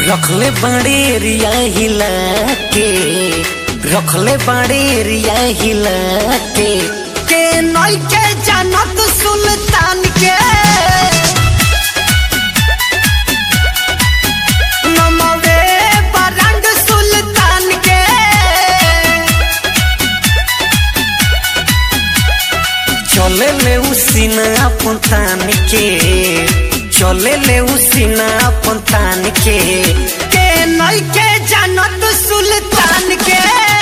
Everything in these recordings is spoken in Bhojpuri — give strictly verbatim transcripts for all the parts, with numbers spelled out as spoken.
रखले बड़े रिया हिला के रखले बड़े रिया हिला के के नई के जानत सुल्तान के नमवे बरंग सुल्तान के चले ले उसीना अपन तान के चले ले उसीना अपन तान के के नई के जानत सुल्तान के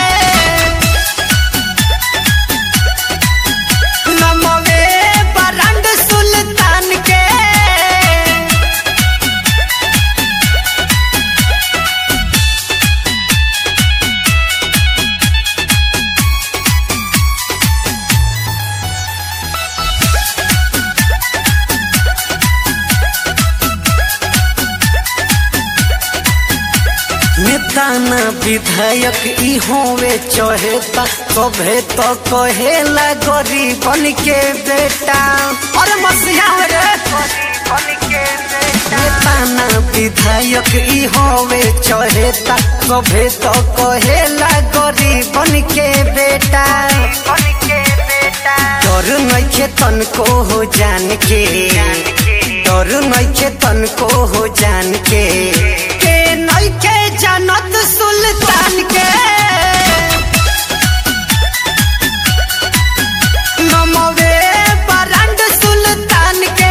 नमवे बरंग सुल्तान के नेता ना विधायक ई होवे चहेता कभे तो कहेला गरीबन के बेटा और मसिया रे गरीबन के बेटा नेता ना विधायक ई होवे चहेता कभे तो कहेला गरीबन के बेटा डर नइखे तनको हो जान के डर नइखे तनको हो जान के के नइखे जानत सुल्तान के नमवे बरंग सुल्तान के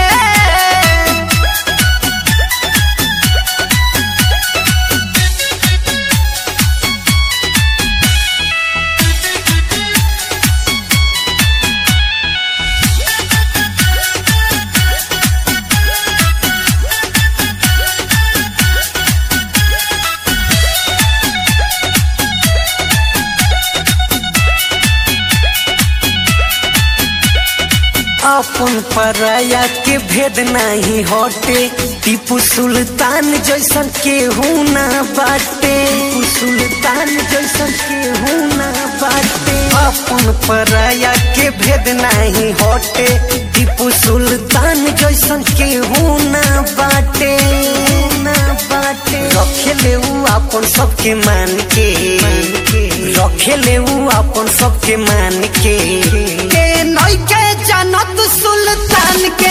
अपन पराया के भेद नहीं हटे टीपू सुल्तान जैसन केहू ना बाटे टीपू सुल्तान जैसन केहू ना बाटे अपन पराया के भेद नहीं हटे टीपू सुल्तान जैसन केहू ना बाटे ना बाटे रखेले उ अपन सबके मान के रखेले उ अपन सबके मान के के नई के जानत सुल्तान के